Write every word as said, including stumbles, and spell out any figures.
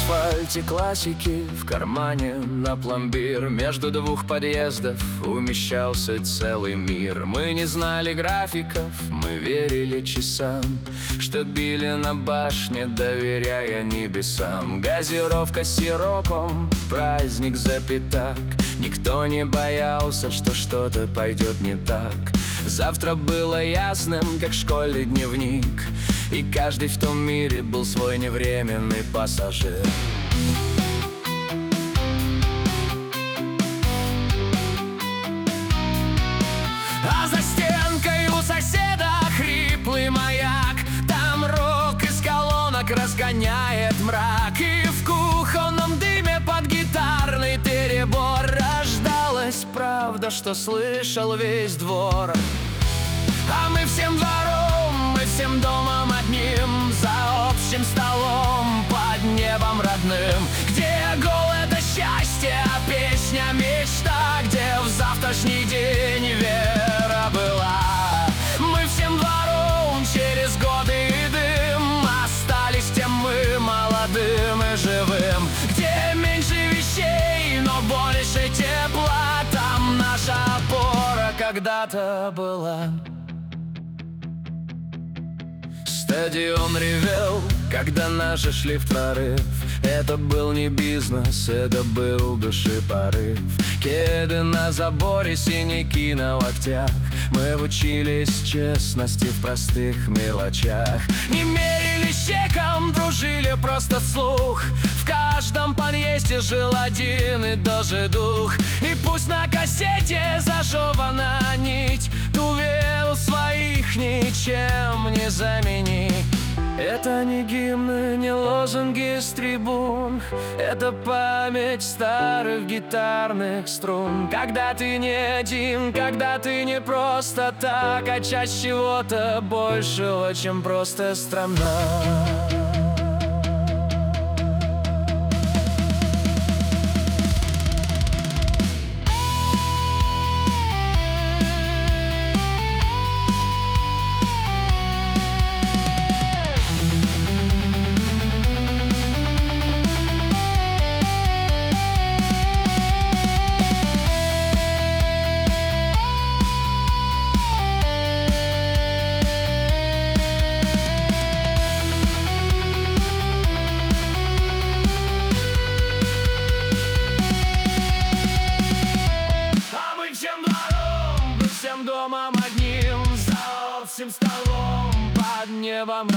асфальте классики, в кармане на пломбир. Между двух подъездов умещался целый мир. Мы не знали графиков, мы верили часам, что били на башне, доверяя небесам. Газировка с сиропом, праздник за пятак. Никто не боялся, что что-то пойдет не так. Завтра было ясным, как школьный дневник, и каждый в том мире был свой невременный пассажир. А за стенкой у соседа хриплый маяк. Там рок из колонок разгоняет мрак, и в кухонном дыме под гитарный перебор рождалась правда, что слышал весь двор. А мы всем двором, мы всем домом одним, за общим столом под небом родным, где гол — это счастье, а песня — мечта, где в завтрашний день вера была. Мы всем двором через годы и дым остались тем мы молодым и живым, где меньше вещей, но больше тепла. Там наша опора когда-то была. Стадион ревел, когда наши шли в прорыв. Это был не бизнес, это был душепорыв. Кеды на заборе, синяки на локтях. Мы учились честности в простых мелочах. Не мерили чеком, дружили просто вслух. В каждом подъезде жил один и даже дух. И пусть на кассете зажевана нить, ту веру своих ничем не заменить. Это не гимны, не лозунги с трибун, это память старых гитарных струн. Когда ты не один, когда ты не просто так, а часть чего-то большего, чем просто страна. Домом одним, за общим столом под небом